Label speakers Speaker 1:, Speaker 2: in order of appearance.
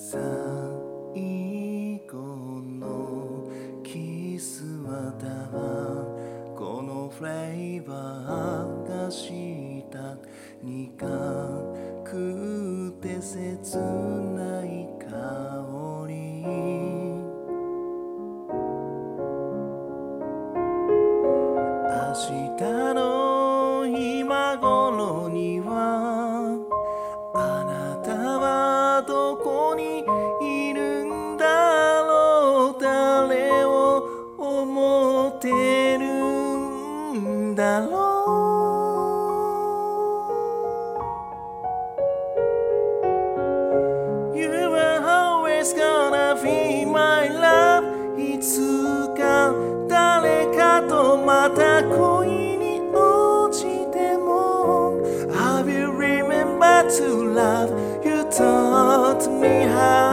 Speaker 1: 最後のキスは多分このフレーバーがした苦くて切ない香り明日の今頃にはあなたはどこにいるんだろう誰を思ってるんだろう You are always gonna be my love いつか誰かとまた恋に落ちても I will remember to love You taught me how